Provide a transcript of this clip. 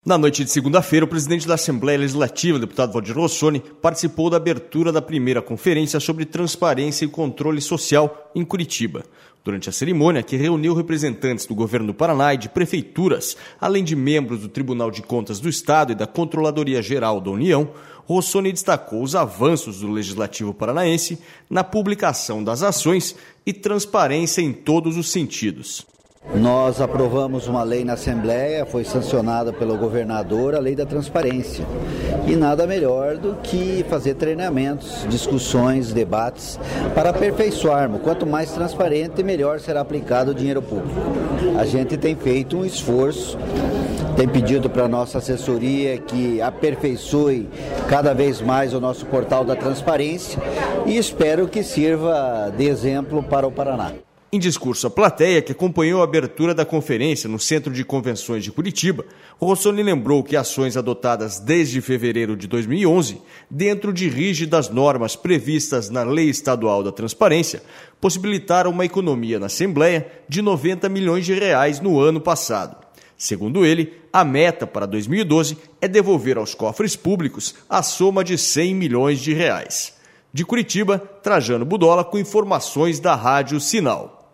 Na noite de segunda-feira, o presidente da Assembleia Legislativa, o deputado Valdir Rossoni, participou da abertura da primeira conferência sobre transparência e controle social em Curitiba. Durante a cerimônia, que reuniu representantes do governo do Paraná e de prefeituras, além de membros do Tribunal de Contas do Estado e da Controladoria Geral da União, Rossoni destacou os avanços do Legislativo paranaense na publicação das ações e transparência em todos os sentidos. Nós aprovamos uma lei na Assembleia, foi sancionada pelo governador, a lei da transparência. E nada melhor do que fazer treinamentos, discussões, debates para aperfeiçoarmos. Quanto mais transparente, melhor será aplicado o dinheiro público. A gente tem feito um esforço, tem pedido para a nossa assessoria que aperfeiçoe cada vez mais o nosso portal da transparência e espero que sirva de exemplo para o Paraná. Em discurso à plateia, que acompanhou a abertura da conferência no Centro de Convenções de Curitiba, Rossoni lembrou que ações adotadas desde fevereiro de 2011, dentro de rígidas normas previstas na Lei Estadual da Transparência, possibilitaram uma economia na Assembleia de R$90 milhões no ano passado. Segundo ele, a meta para 2012 é devolver aos cofres públicos a soma de R$100 milhões. De Curitiba, Trajano Budola com informações da Rádio Sinal.